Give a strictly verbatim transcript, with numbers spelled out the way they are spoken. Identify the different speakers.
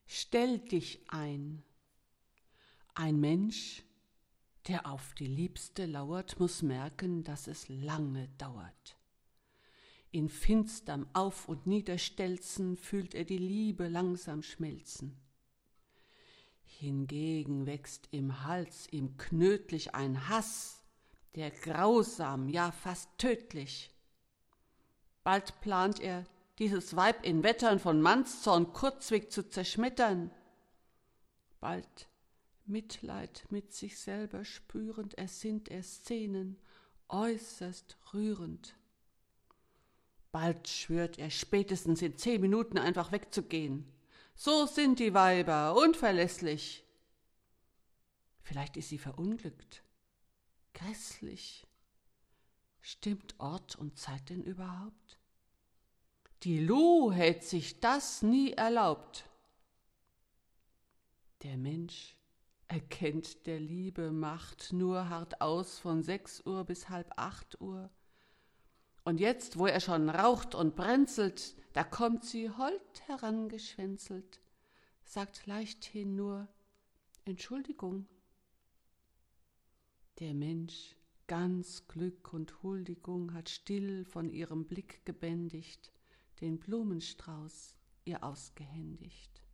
Speaker 1: Stell dich ein. Ein Mensch, der auf die Liebste lauert, muss merken, dass es lange dauert. In finsterm Auf- und Niederstelzen fühlt er die Liebe langsam schmelzen. Hingegen wächst im Hals ihm knötlich ein Hass, der grausam, ja fast tödlich. Bald plant er, dieses Weib in Wettern von Mannszorn kurzweg zu zerschmettern. Bald Mitleid mit sich selber spürend, ersinnt er Szenen äußerst rührend. Bald schwört er spätestens in zehn Minuten einfach wegzugehen. So sind die Weiber, unverlässlich. Vielleicht ist sie verunglückt. Grässlich. Stimmt Ort und Zeit denn überhaupt? Die Lu hätt sich das nie erlaubt. Der Mensch erkennt der Liebe Macht nur hart aus von sechs Uhr bis halb acht Uhr. Und jetzt, wo er schon raucht und brenzelt, da kommt sie hold herangeschwänzelt, sagt leichthin nur Entschuldigung. Der Mensch, ganz Glück und Huldigung, hat still von ihrem Blick gebändigt, den Blumenstrauß ihr ausgehändigt.